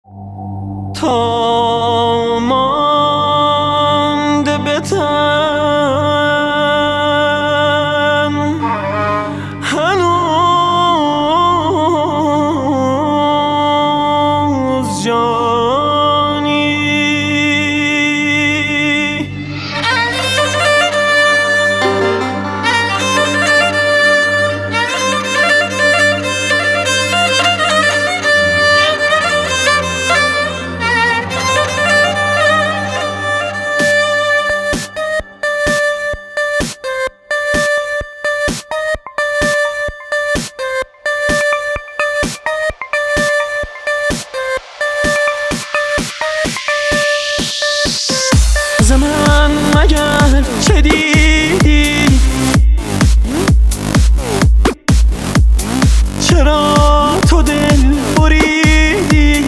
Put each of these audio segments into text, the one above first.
تا مانده به تن هنوز جانی زمان مگر چه دیدی؟ چرا تو دل بریدی؟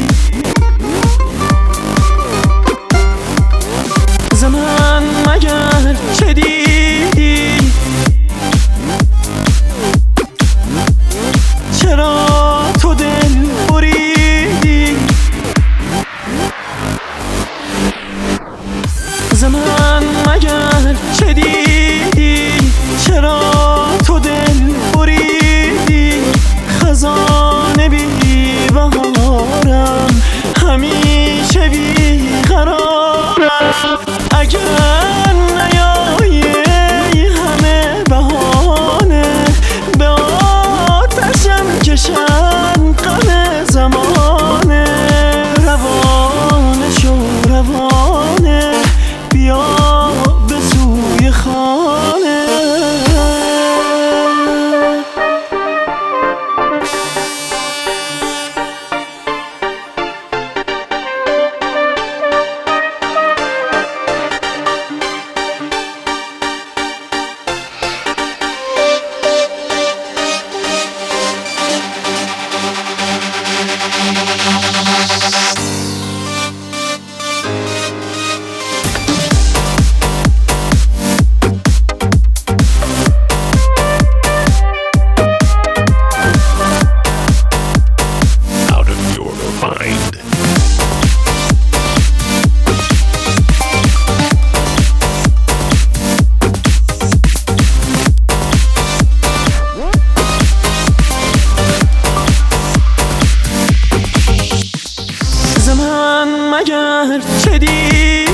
زمان مگر چه دیدی؟ چرا تو دل بریدی؟ زمان مگر چه دیدی؟ چرا تو دل بریدی؟ خزان بی بهارم، همیشه بی قرارم. اگر نیایی همه بهانه، به آتشم کشم غم زمانه. روانه شو روانه، بیا به سوی خانه. زمان مگر چه دیدی؟